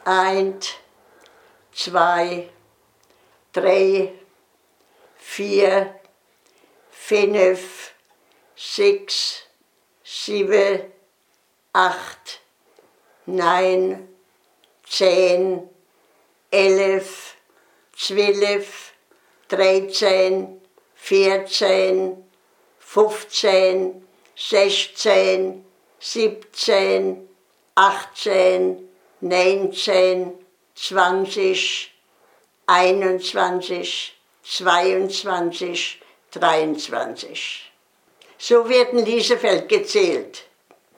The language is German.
1, 2, 3, 4, 5, 6, 7, 8, 9, 10, 11, 12, 13, 14, 15, 16, 17, 18, 19, 20, 21, 22, 23. So wird in Liesefeld gezählt.